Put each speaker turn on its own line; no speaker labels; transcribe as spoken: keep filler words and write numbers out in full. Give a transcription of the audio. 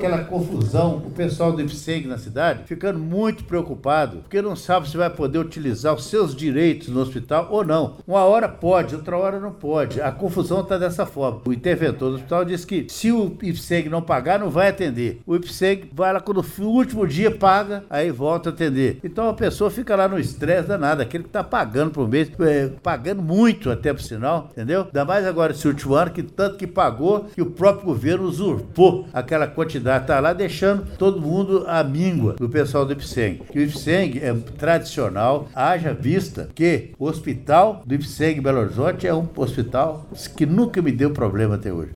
aquela confusão, o pessoal do IPSENG na cidade ficando muito preocupado, porque não sabe se vai poder utilizar os seus direitos no hospital ou não. Uma hora pode, outra hora não pode. A confusão está dessa forma. O interventor do hospital disse que se o IPSENG não pagar, não vai atender. O IPSENG vai lá quando no último dia paga, aí volta a atender. Então a pessoa fica lá no estresse danado, aquele que está pagando por mês, é, pagando muito até por sinal, entendeu? Ainda mais agora esse último ano, que tanto que pagou, que o próprio governo usurpou aquela quantidade, tá lá deixando todo mundo à míngua do pessoal do IPSENG. Que o IPSENG é tradicional, haja vista que o hospital do IPSENG Belo Horizonte é um hospital que nunca me deu problema até hoje.